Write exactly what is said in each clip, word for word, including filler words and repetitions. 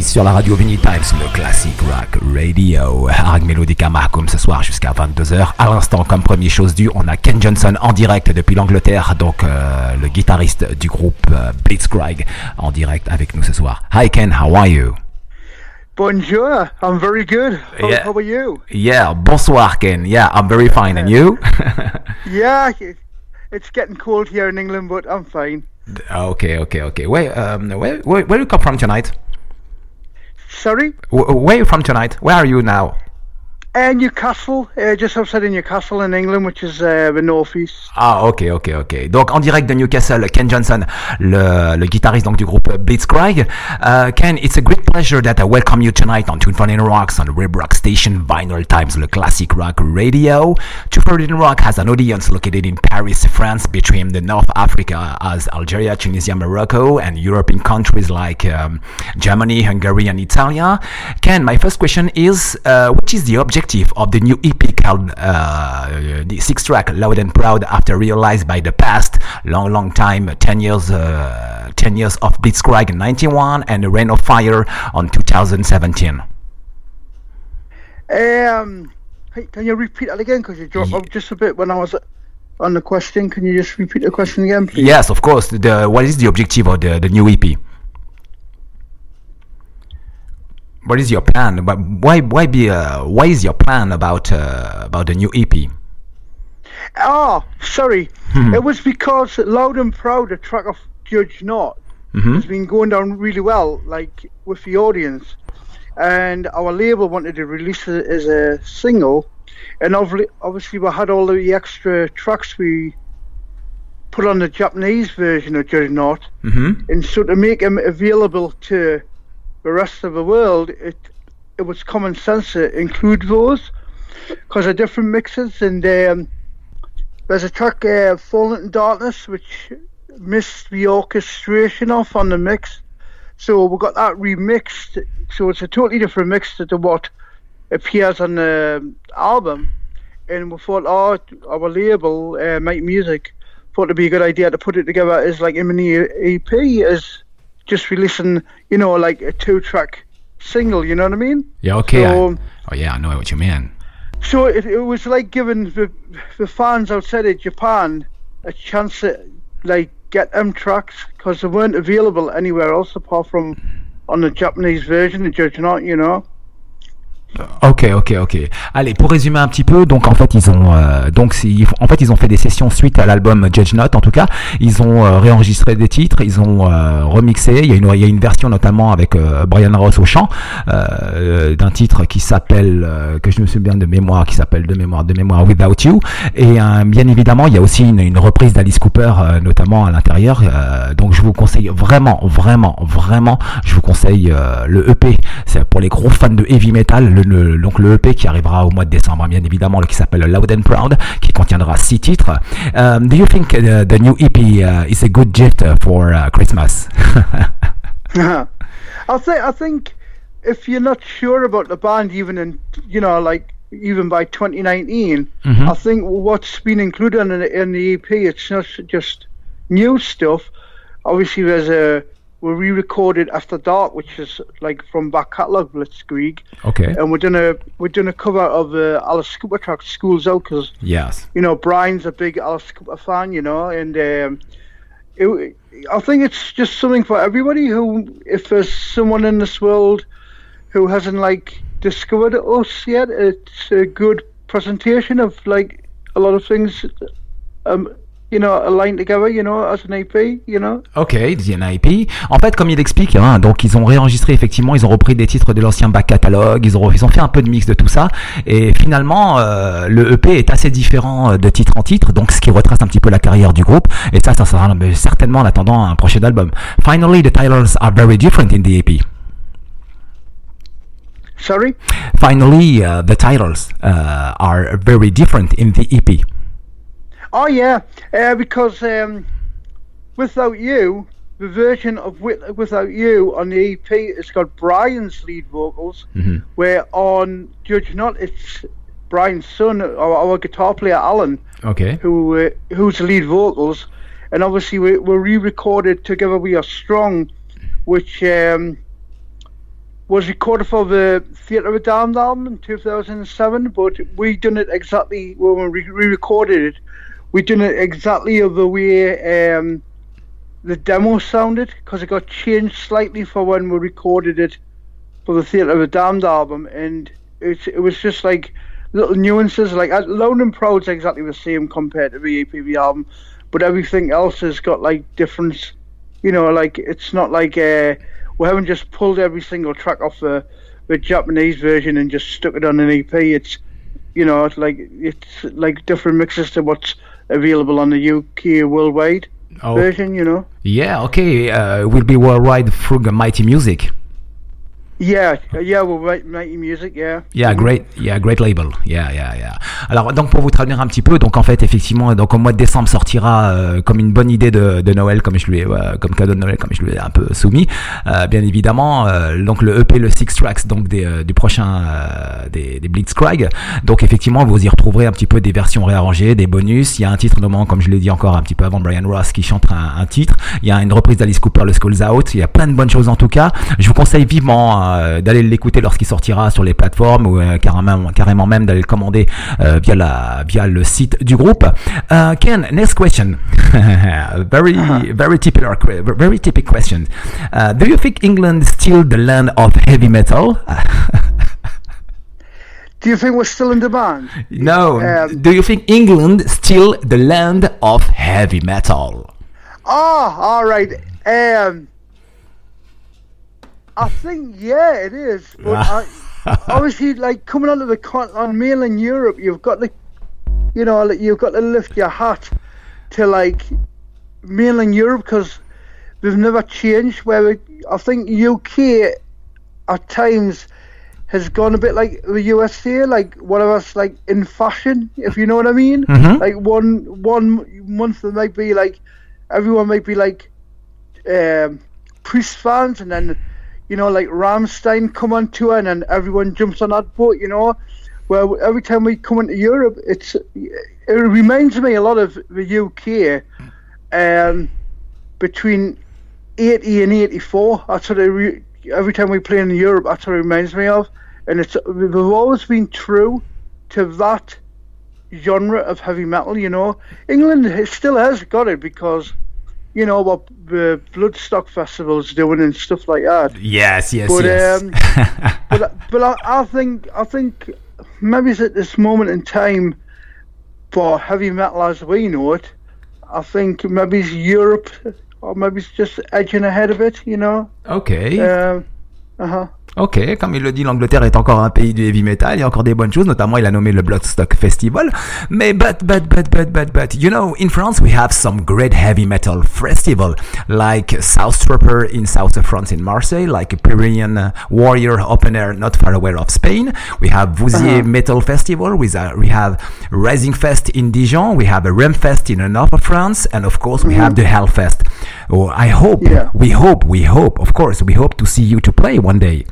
sur la radio Vinyl Times, le Classic Rock Radio. Avec Melodica Mahkoum ce soir jusqu'à vingt-deux heures. À l'instant, comme première chose due, on a Ken Johnson en direct depuis l'Angleterre, donc euh, le guitariste du groupe euh, Blitzkrieg en direct avec nous ce soir. Hi Ken, how are you? Bonjour, I'm very good. How, yeah. how are you? Yeah, bonsoir Ken. Yeah, I'm very fine. And you? Yeah, it's getting cold here in England, but I'm fine. Okay, okay, okay. Where, um, where, where, where you come from tonight? Sorry? W- where are you from tonight? Where are you now? Uh, Newcastle, uh, just outside of Newcastle in England, which is uh, the northeast. Ah, ok, ok, ok. Donc en direct de Newcastle, Ken Johnson, le, le guitariste donc du groupe Blitzkrieg. Uh, Ken, it's a great pleasure that I welcome you tonight on Two Fourteen Rocks on Web Rock Station, Vinyl Times, le Classic Rock Radio. Two Fourteen Rock has an audience located in Paris, France, between the North Africa as Algeria, Tunisia, Morocco, and European countries like um, Germany, Hungary, and Italy. Ken, my first question is, uh, what is the objective of the new E P called uh, the six track Loud and Proud, after realized by the past long long time ten years uh, ten years of Blitzkrieg in ninety-one and the Rain of Fire on two thousand seventeen? Um, hey, can you repeat that again, because you dropped out just a bit when I was on the question. Can you just repeat the question again, please? Yes, of course. The, what is the objective of the, the new E P? What is your plan? But why why be uh, why is your plan about uh, about the new E P? Oh, sorry. Hmm. It was because Loud and Proud, a track of Judge Not, mm-hmm. has been going down really well, like with the audience, and our label wanted to release it as a single, and obviously we had all the extra tracks we put on the Japanese version of Judge Not, mm-hmm. and so to make them available to the rest of the world, it it was common sense to include those because of different mixes. And um, there's a track, uh, Falling in Darkness, which missed the orchestration off on the mix, so we got that remixed, so it's a totally different mix to what appears on the album. And we thought, oh, our label, uh, Mike Music, thought it'd be a good idea to put it together as like a mini E P, as just releasing, you know, like a two-track single, you know what I mean? Yeah, okay. So, I, oh, yeah, I know what you mean. So it, it was like giving the, the fans outside of Japan a chance to, like, get them tracks, because they weren't available anywhere else apart from on the Japanese version of Judge Not, you know? Ok, ok, ok. Allez, pour résumer un petit peu, donc en fait ils ont euh, donc c'est, en fait ils ont fait des sessions suite à l'album Judge Not. En tout cas, ils ont euh, réenregistré des titres, ils ont euh, remixé. Il y a une il y a une version notamment avec euh, Brian Ross au chant euh, d'un titre qui s'appelle euh, que je me souviens de mémoire, qui s'appelle de mémoire de mémoire Without You. Et euh, bien évidemment, il y a aussi une, une reprise d'Alice Cooper euh, notamment à l'intérieur. Euh, donc je vous conseille vraiment, vraiment, vraiment, je vous conseille euh, le E P. C'est pour les gros fans de heavy metal. Le Le, donc le E P qui arrivera au mois de décembre, bien évidemment, qui s'appelle Loud and Proud, qui contiendra six titres. Um, do you think uh, the new E P uh, is a good gift for uh, Christmas? I think I think if you're not sure about the band, even in you know like even by twenty nineteen, mm-hmm. I think what's been included in the, in the E P, it's not just new stuff. Obviously, there's a we re-recorded After Dark, which is like from back catalogue Blitzkrieg. Okay. And we're doing a we're doing a cover of the uh, Alice Cooper track "School's Out" because yes, you know Brian's a big Alice Cooper fan, you know, and um, it, I think it's just something for everybody. Who, if there's someone in this world who hasn't like discovered us yet, it's a good presentation of like a lot of things. Um, You know, aligned together, you know, as an E P, you know. Ok, c'est un E P. En fait, comme il explique, hein, donc ils ont réenregistré effectivement, ils ont repris des titres de l'ancien back catalogue, ils ont, ils ont fait un peu de mix de tout ça, et finalement, euh, le E P est assez différent de titre en titre, donc ce qui retrace un petit peu la carrière du groupe, et ça, ça sera certainement en attendant un prochain album. Finally, the titles are very different in the E P. Sorry? Finally, uh, the titles uh, are very different in the E P. Oh yeah, uh, because um, Without You, the version of With- Without You on the E P, it's got Brian's lead vocals, mm-hmm. where on Judge Not, it's Brian's son, our, our guitar player Alan, okay, who uh, who's the lead vocals, and obviously we we re-recorded Together We Are Strong, which um, was recorded for the Theatre of the Damned album in two thousand seven, but we done it exactly when we re-recorded it. We done it exactly the way um, the demo sounded, because it got changed slightly for when we recorded it for the Theatre of the Damned album, and it, it was just like little nuances. Like Loud and Proud's exactly the same compared to the E P V album, but everything else has got like difference. You know, like it's not like uh, we haven't just pulled every single track off the, the Japanese version and just stuck it on an E P. It's, you know, it's like it's like different mixes to what's available on the U K worldwide oh. version. You know. Yeah. Okay. Uh, will be worldwide through Mighty Music. Yeah, yeah, well, Mighty Music, yeah. Yeah, great, yeah, great label, yeah, yeah, yeah. Alors, donc pour vous traduire un petit peu, donc en fait, effectivement, donc au mois de décembre sortira euh, comme une bonne idée de, de Noël, comme je lui ai, euh, comme cadeau de Noël, comme je lui ai un peu soumis, euh, bien évidemment. Euh, donc le E P, le Six Tracks, donc des, euh, du prochain euh, des, des Blitzkrieg. Donc effectivement, vous y retrouverez un petit peu des versions réarrangées, des bonus. Il y a un titre notamment, comme je l'ai dit encore un petit peu avant, Brian Ross qui chante un, un titre. Il y a une reprise d'Alice Cooper, le Skulls Out. Il y a plein de bonnes choses en tout cas. Je vous conseille vivement euh, d'aller l'écouter lorsqu'il sortira sur les plateformes ou euh, carrément, carrément même d'aller le commander euh, via la via le site du groupe. Uh, Ken, next question. very uh-huh. very typical very typical question. Uh, do you think England is still the land of heavy metal? Do you think we're still in demand? No. Um, do you think England is still the land of heavy metal? Oh, all right. Um. I think, yeah, it is. But I, obviously, like, coming onto the con- on mainland Europe, you've got to, you know, like, you've got to lift your hat to, like, mainland Europe, because they've never changed. Where it, I think U K, at times, has gone a bit like the U S A, like, whatever's, like, in fashion, if you know what I mean. Mm-hmm. Like, one one month it might be, like, everyone might be, like, um, Priest fans, and then, you know, like Rammstein come on tour and then everyone jumps on that boat, you know. Well, every time we come into Europe, it's it reminds me a lot of the U K um, between eighty and eighty-four. That's what it re- every time we play in Europe, that's what it reminds me of. And it's we've always been true to that genre of heavy metal, you know. England still has got it because, you know, what the Bloodstock Festival's doing and stuff like that. Yes, yes, but, yes. Um, but but I, I think I think maybe it's at this moment in time for heavy metal as we know it. I think maybe it's Europe, or maybe it's just edging ahead of it, you know. Okay. Um, uh-huh. Ok, comme il le dit, l'Angleterre est encore un pays du heavy metal, il y a encore des bonnes choses, notamment il a nommé le Bloodstock Festival, mais but, but, but, but, but, but, you know, in France we have some great heavy metal festival, like South Trooper in south of France in Marseille, like a Pyrenean Warrior Open Air not far away of Spain, we have Vouziers uh-huh. Metal Festival, we, uh, we have Rising Fest in Dijon, we have a Remfest in the north of France, and of course we mm-hmm. have the Hellfest. Oh, I hope, yeah. we hope, we hope, of course, we hope to see you to play one day.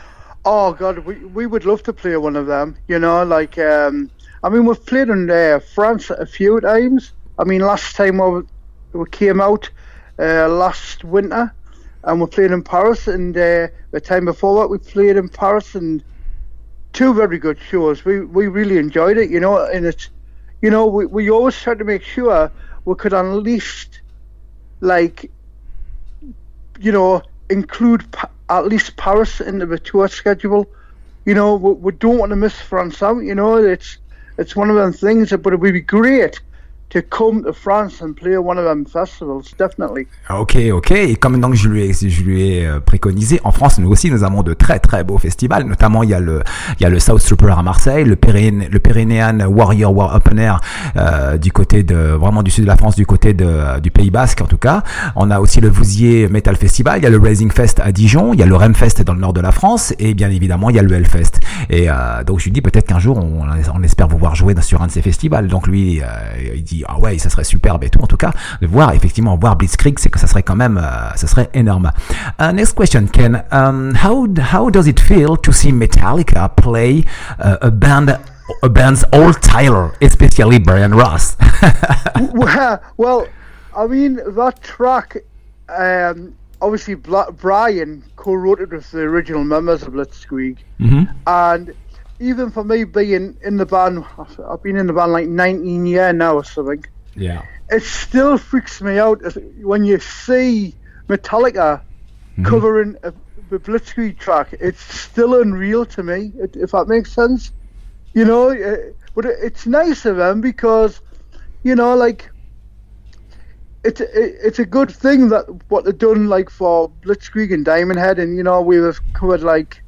Oh God, we we would love to play one of them. You know, like um, I mean, we've played in uh, France a few times. I mean, last time we, we came out uh, last winter, and we played in Paris. And uh, the time before that, we played in Paris, and two very good shows. We we really enjoyed it. You know, and it's, you know, we we always tried to make sure we could at least, like, you know, include pa- at least Paris into the tour schedule. You know, we, we don't want to miss France out. You know, it's it's one of them things, but it would be great to come to France and play one of them festivals, definitely. Ok, ok. Et comme donc je lui ai, je lui ai préconisé, en France, nous aussi, nous avons de très très beaux festivals. Notamment, il y a le, il y a le South Trooper à Marseille, le Pyrénéen, le Pyrénéan Warrior War Open Air euh, du côté de, vraiment du sud de la France, du côté de, du Pays Basque en tout cas. On a aussi le Vouziers Metal Festival, il y a le Rising Fest à Dijon, il y a le Remfest dans le nord de la France, et bien évidemment, il y a le Hellfest. Et euh, donc je lui dis peut-être qu'un jour, on, on espère vous voir jouer sur un de ces festivals. Donc lui, euh, il dit ah ouais, ça serait superbe et tout. En tout cas, de voir effectivement voir Blitzkrieg, c'est que ça serait quand même, euh, ça serait énorme. Uh, next question, Ken. Um, how how does it feel to see Metallica play uh, a band, a band's old Tyler, especially Brian Ross? well, well, I mean that track. Um, obviously Bla- Brian co-wrote it with the original members of Blitzkrieg, mm-hmm. and even for me being in the band, I've been in the band like nineteen years now or something. Yeah, it still freaks me out when you see Metallica mm-hmm. covering a, a Blitzkrieg track. It's still unreal to me, if that makes sense. You know, but it's nice of them because, you know, like. It's it's a good thing that what they've done like for Blitzkrieg and Diamond Head, and you know we've covered like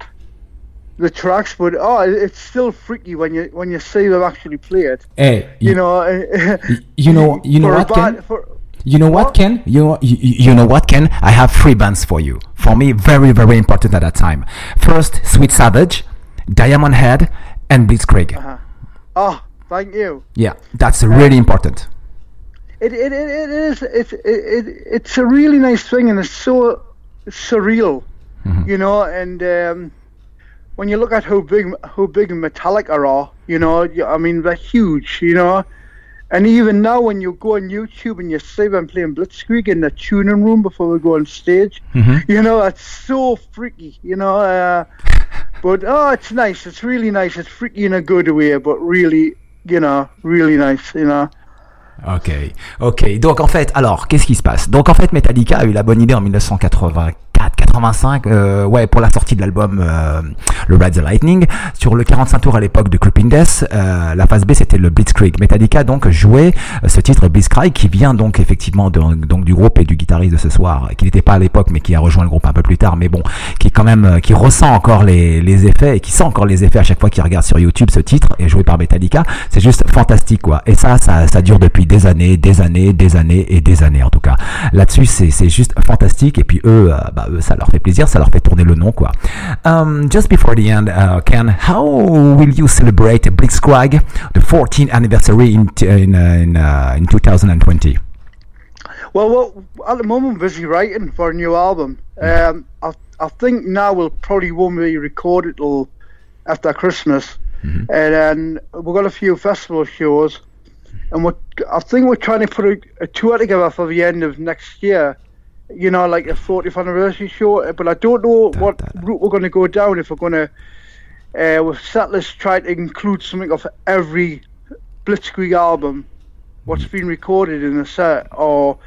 the tracks, but oh, it's still freaky when you when you see them actually play it. Hey, you, you know, you know, you know what, Ken? For, you know what, what, Ken? You know, you, you know what, Ken? I have three bands for you. For me, very very important at that time. First, Sweet Savage, Diamond Head, and Blitzkrieg. Uh-huh. Oh, thank you. Yeah, that's really um, important. It it, it it is it's it, it it's a really nice thing, and it's so surreal, mm-hmm. you know. And um, when you look at how big how big Metallica are, you know, I mean they're huge, you know. And even now, when you go on YouTube and you see them playing Blitzkrieg in the tuning room before we go on stage, mm-hmm. you know, it's so freaky, you know. Uh, but oh, it's nice. It's really nice. It's freaky in a good way, but really, you know, really nice, you know. Ok, ok. Donc en fait, alors qu'est-ce qui se passe? Donc en fait, Metallica a eu la bonne idée en dix-neuf cent quatre-vingt-quatre quatre-vingt-cinq, euh, ouais, pour la sortie de l'album euh, le Ride the Lightning. Sur le quarante-cinq tours à l'époque de Creeping Death, euh, la phase B c'était le Blitzkrieg. Metallica donc jouait euh, ce titre Blitzkrieg qui vient donc effectivement de, donc du groupe et du guitariste de ce soir, qui n'était pas à l'époque mais qui a rejoint le groupe un peu plus tard, mais bon, qui est quand même, euh, qui ressent encore les, les effets et qui sent encore les effets à chaque fois qu'il regarde sur YouTube ce titre est joué par Metallica. C'est juste fantastique quoi. Et ça, ça, ça dure depuis des années, des années, des années et des années en tout cas. Là-dessus, c'est, c'est juste fantastique. Et puis eux, euh, bah, eux, ça leur fait plaisir, ça leur fait tourner le nom quoi. Um, just before the end, uh, Ken, how will you celebrate Blitzkrieg, the fourteenth anniversary in in uh, in, uh, in twenty twenty? Well, well, at the moment I'm busy writing for a new album. Um, I I think now we'll probably won't be recorded till after Christmas, mm-hmm. and then we've got a few festival shows. And we're, I think we're trying to put a, a tour together for the end of next year, you know, like a fortieth anniversary show. But I don't know what route we're going to go down. If we're going to, uh, with Settlers, try to include something of every Blitzkrieg album, what's been recorded in the set, or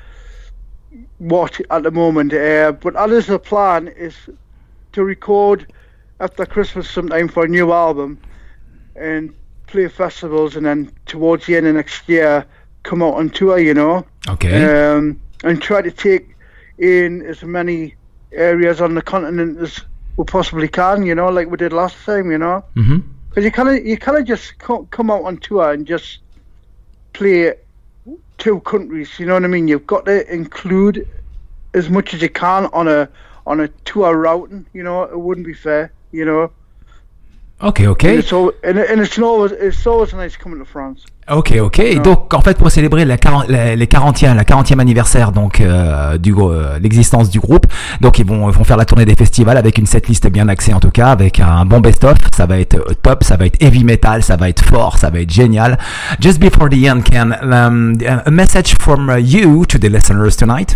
what at the moment. Uh, but that is the plan, is to record after Christmas sometime for a new album, and play festivals, and then towards the end of next year come out on tour, you know. Okay. Um, and try to take in as many areas on the continent as we possibly can, you know, like we did last time, you know. Because mm-hmm. you kind of you kind of just come out on tour and just play two countries, you know what I mean? You've got to include as much as you can on a on a tour routing, you know. It wouldn't be fair, you know. Ok, ok. And it's, all, and it's, always, it's always nice coming to France. Ok, ok. Et donc, en fait, pour célébrer la quarante, la, les quarantième, la quarantième anniversaire donc euh, du euh, l'existence du groupe, donc ils vont, ils vont faire la tournée des festivals avec une setlist bien axée en tout cas, avec un bon best-of. Ça va être top, ça va être heavy metal, ça va être fort, ça va être génial. Just before the end, Ken, um, a message from you to the listeners tonight.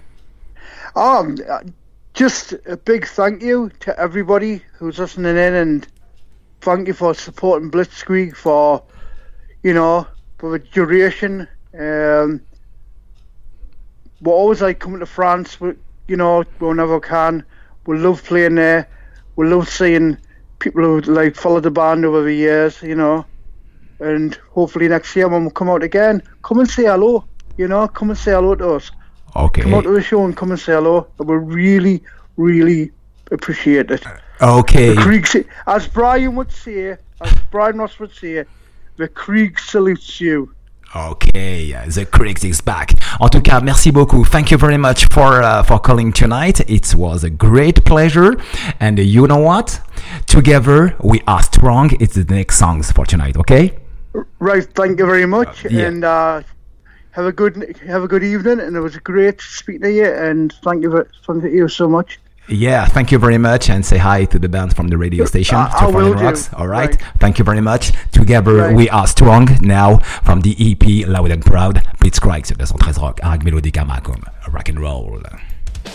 Um, just a big thank you to everybody who's listening in, and thank you for supporting Blitzkrieg for, you know, for the duration. Um, we're always like coming to France, we, you know, whenever we can. We love playing there. We love seeing people who like follow the band over the years, you know. And hopefully next year when we come out again, come and say hello, you know, come and say hello to us. Okay. Come out to the show and come and say hello. We really, really appreciate it. Okay. The Krieg, as Brian would say, as Brian Ross would say, the Krieg salutes you. Okay, the Krieg is back. En tout cas, merci beaucoup. Thank you very much for uh, for calling tonight. It was a great pleasure. And uh, you know what? Together we are strong. It's the next songs for tonight. Okay. Right. Thank you very much. Uh, yeah. And uh, have a good have a good evening. And it was great speaking to you. And thank you for, thank you so much. Yeah, thank you very much, and say hi to the band from the radio station. I, I will do. Rocks. All right. right, thank you very much. Together right. we are strong. Now from the E P Loud and Proud, Blitzkrieg sur deux cent treize Rock, Arg Melodica Macum, rock and roll.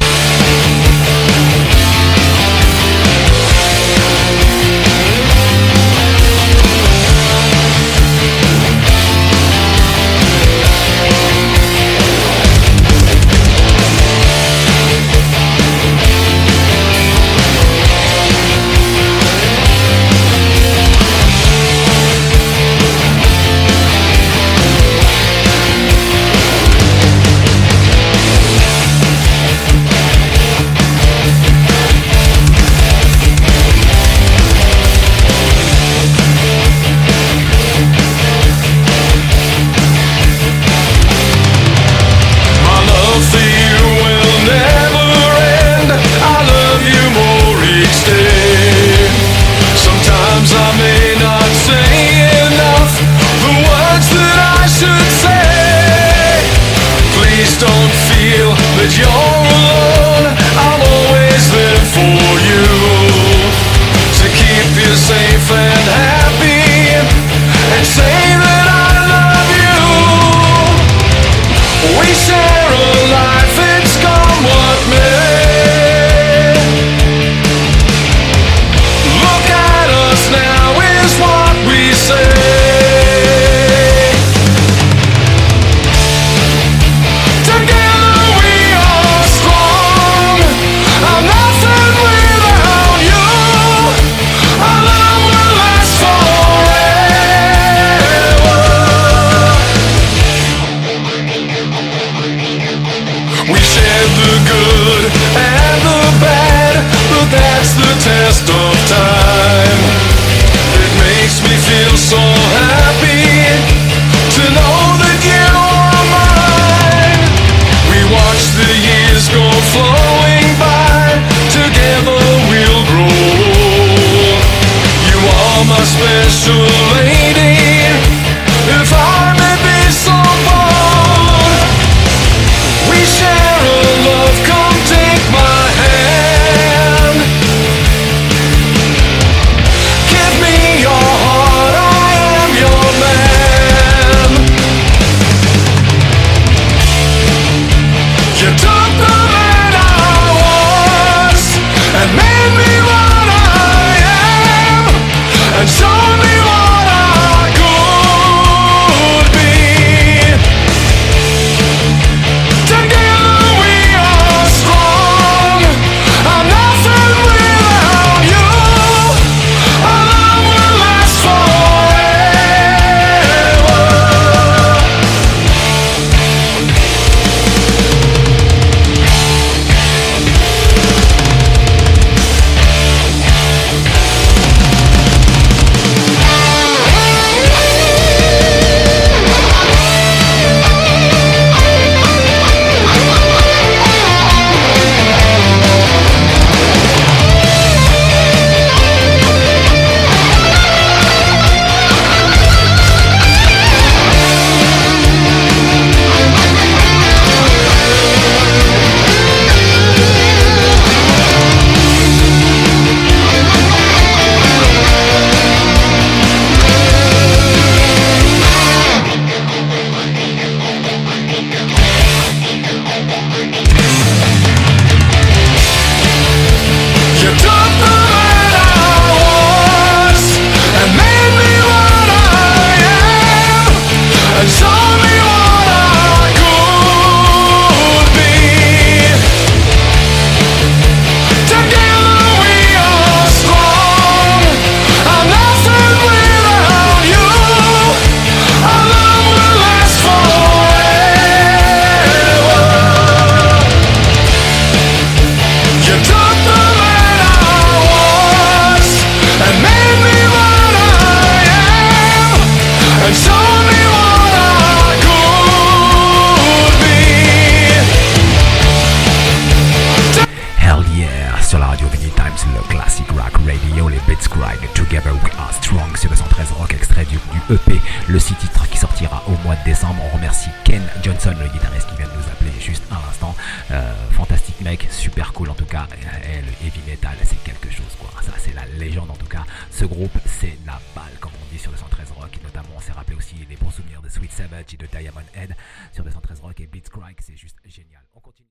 E P, le six titres qui sortira au mois de décembre. On remercie Ken Johnson, le guitariste qui vient de nous appeler juste à l'instant. Euh, fantastique mec, super cool en tout cas. Et le heavy metal, c'est quelque chose quoi. Ça, c'est la légende en tout cas. Ce groupe, c'est la balle comme on dit sur deux cent treize Rock. Et notamment, on s'est rappelé aussi des bons souvenirs de Sweet Savage et de Diamond Head sur deux cent treize Rock et Blitzkrieg. C'est juste génial. On continue.